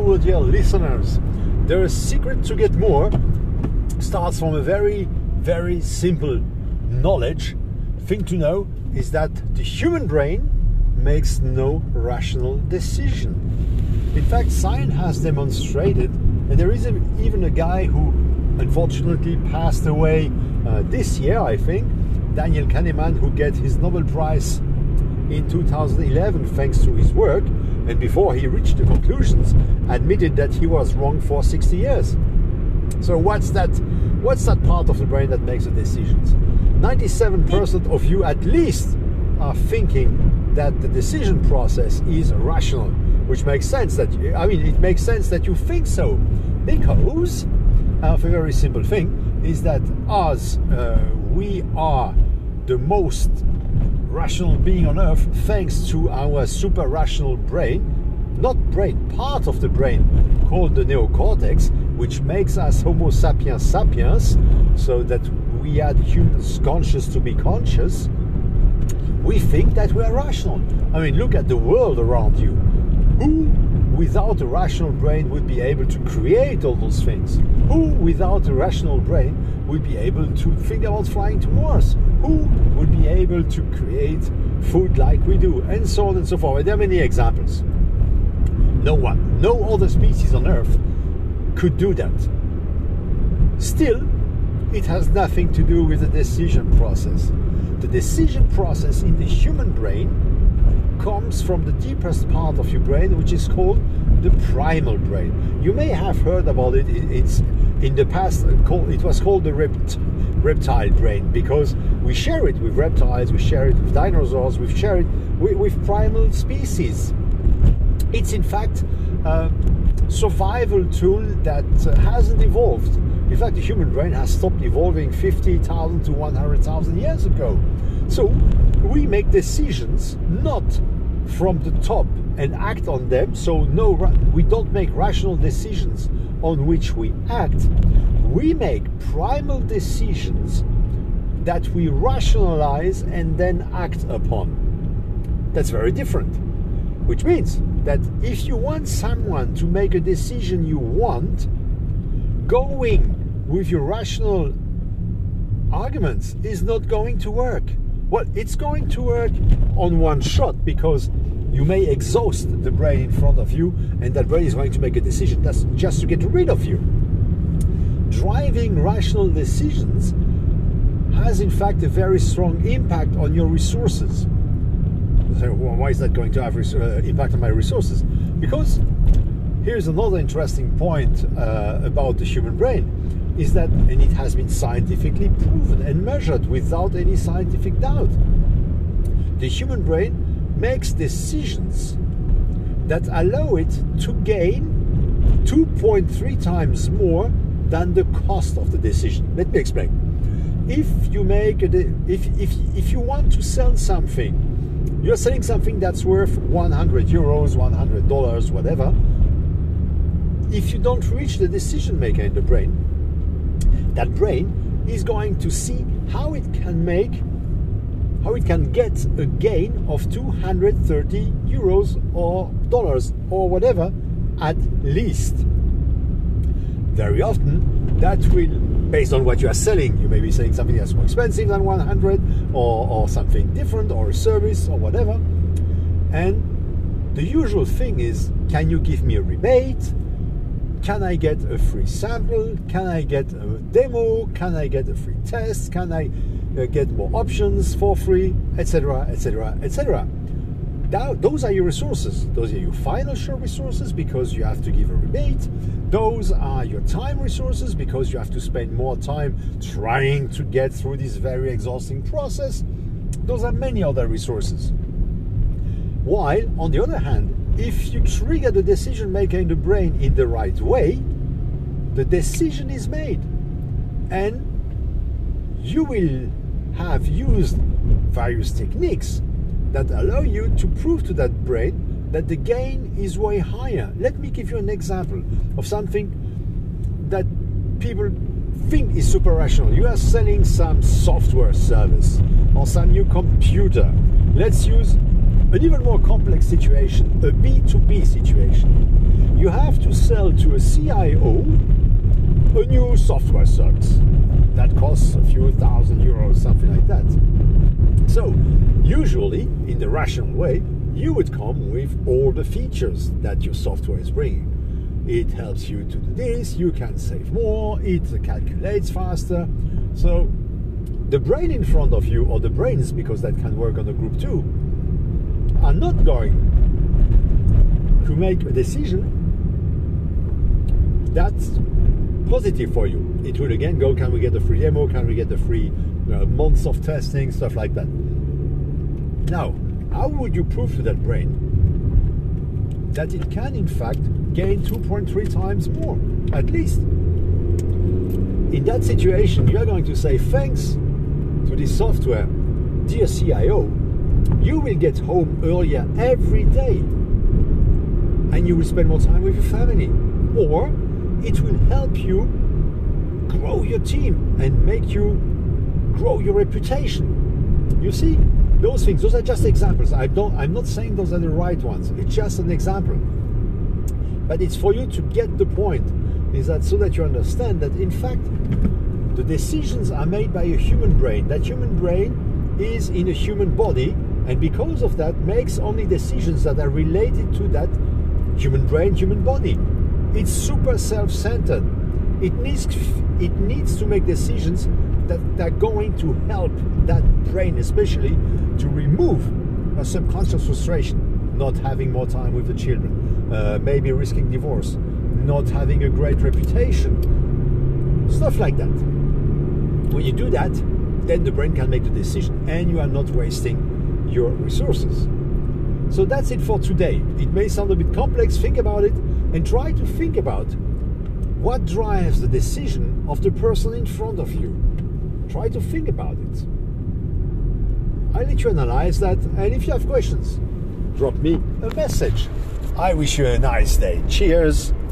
Hello, dear listeners. The secret to get more starts from a very, very simple knowledge. Thing to know is that the human brain makes no rational decision. In fact, science has demonstrated, and there is even a guy who unfortunately passed away this year, I think, Daniel Kahneman, who got his Nobel Prize in 2011 thanks to his work, and before he reached the conclusions, admitted that he was wrong for 60 years. So what's that part of the brain that makes the decisions? 97% of you at least are thinking that the decision process is rational, which makes sense it makes sense that you think so, because a very simple thing is that as we are the most rational being on earth thanks to our super rational brain, part of the brain called the neocortex, which makes us Homo sapiens sapiens, so that we add humans conscious to be conscious. We think that we are rational. I mean, look at the world around you. Who without a rational brain would be able to create all those things? Who without a rational brain would be able to think about flying to Mars? Who would be able to create food like we do? And so on and so forth. There are many examples. No one, no other species on Earth could do that. Still, it has nothing to do with the decision process. The decision process in the human brain comes from the deepest part of your brain, which is called the primal brain. You may have heard about it. It's in the past it was called the reptile brain, because we share it with reptiles, we share it with dinosaurs, we share it with primal species. It's in fact a survival tool that hasn't evolved. In fact, the human brain has stopped evolving 50,000 to 100,000 years ago. So we make decisions not from the top and act on them. So no, we don't make rational decisions on which we act. We make primal decisions that we rationalize and then act upon. That's very different. Which means that if you want someone to make a decision you want, going with your rational arguments is not going to work. Well, it's going to work on one shot, because you may exhaust the brain in front of you, and that brain is going to make a decision that's just to get rid of you. Driving rational decisions has in fact a very strong impact on your resources. So why is that going to have impact on my resources? Because here's another interesting point about the human brain, is that, and it has been scientifically proven and measured without any scientific doubt, the human brain makes decisions that allow it to gain 2.3 times more than the cost of the decision. Let me explain. If you make if you want to sell something, you're selling something that's worth 100 euros, $100, whatever. If you don't reach the decision maker in the brain, that brain is going to see how it can get a gain of 230 euros or dollars or whatever at least. Very often that will, based on what you are selling, you may be selling something that's more expensive than 100 or something different, or a service or whatever. And the usual thing is, can you give me a rebate? Can I get a free sample? Can I get a demo? Can I get a free test? Can I get more options for free, etc., etc., etc.? Those are your resources. Those are your financial resources, because you have to give a rebate. Those are your time resources, because you have to spend more time trying to get through this very exhausting process. Those are many other resources. While, on the other hand, if you trigger the decision maker in the brain in the right way, the decision is made, and you will have used various techniques that allow you to prove to that brain that the gain is way higher. Let me give you an example of something that people think is super rational. You are selling some software service or some new computer. Let's use An even more complex situation, a B2B situation. You have to sell to a CIO a new software service that costs a few €1,000, something like that. So, usually, in the rational way, you would come with all the features that your software is bringing. It helps you to do this, you can save more, it calculates faster. So, the brain in front of you, or the brains, because that can work on a group too, are not going to make a decision that's positive for you. It will again go, can we get a free demo, can we get the free months of testing, stuff like that. Now, how would you prove to that brain that it can in fact gain 2.3 times more, at least? In that situation, you are going to say, thanks to this software, dear CIO, you will get home earlier every day and you will spend more time with your family. Or it will help you grow your team and make you grow your reputation. You see, those things, those are just examples. I'm not saying those are the right ones. It's just an example. But it's for you to get the point, is that so that you understand that in fact the decisions are made by a human brain. That human brain is in a human body, and because of that makes only decisions that are related to that human brain, human body. It's super self-centered. It needs to make decisions that are going to help that brain, especially to remove a subconscious frustration, not having more time with the children, maybe risking divorce, not having a great reputation, stuff like that. When you do that, then the brain can make the decision and you are not wasting your resources. So that's it for today. It may sound a bit complex. Think about it and try to think about what drives the decision of the person in front of you. Try to think about it. I'll let you analyze that, and if you have questions, drop me a message. I wish you a nice day. Cheers.